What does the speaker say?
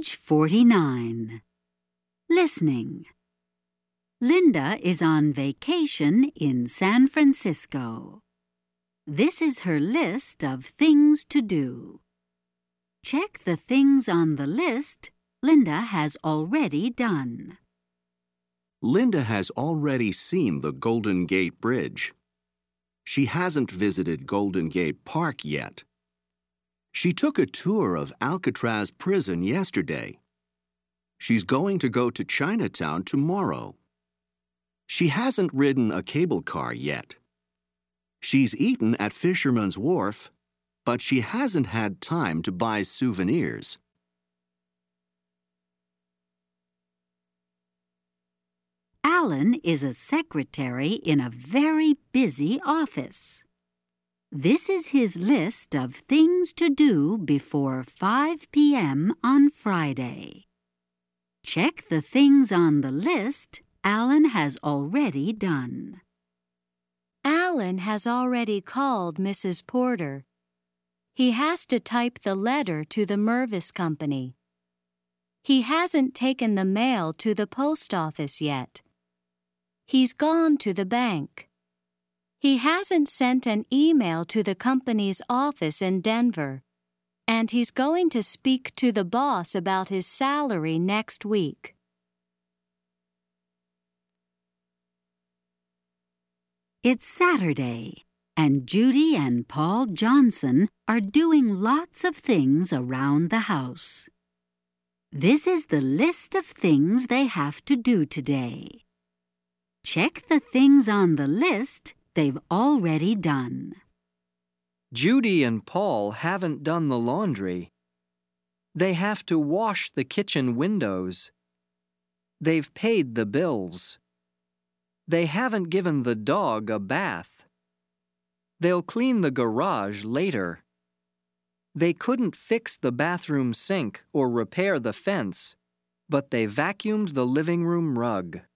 Page 49. Listening. Linda is on vacation in San Francisco. This is her list of things to do. Check the things on the list Linda has already done. Linda has already seen the Golden Gate Bridge. She hasn't visited Golden Gate Park yet. She took a tour of Alcatraz Prison yesterday. She's going to go to Chinatown tomorrow. She hasn't ridden a cable car yet. She's eaten at Fisherman's Wharf, but she hasn't had time to buy souvenirs. Alan is a secretary in a very busy office. This is his list of things to do before 5 p.m. on Friday. Check the things on the list Alan has already done. Alan has already called Mrs. Porter. He has to type the letter to the Mervis Company. He hasn't taken the mail to the post office yet. He's gone to the bank. He hasn't sent an email to the company's office in Denver, and he's going to speak to the boss about his salary next week. It's Saturday, and Judy and Paul Johnson are doing lots of things around the house. This is the list of things they have to do today. Check the things on the list they've already done. Judy and Paul haven't done the laundry. They have to wash the kitchen windows. They've paid the bills. They haven't given the dog a bath. They'll clean the garage later. They couldn't fix the bathroom sink or repair the fence, but they vacuumed the living room rug.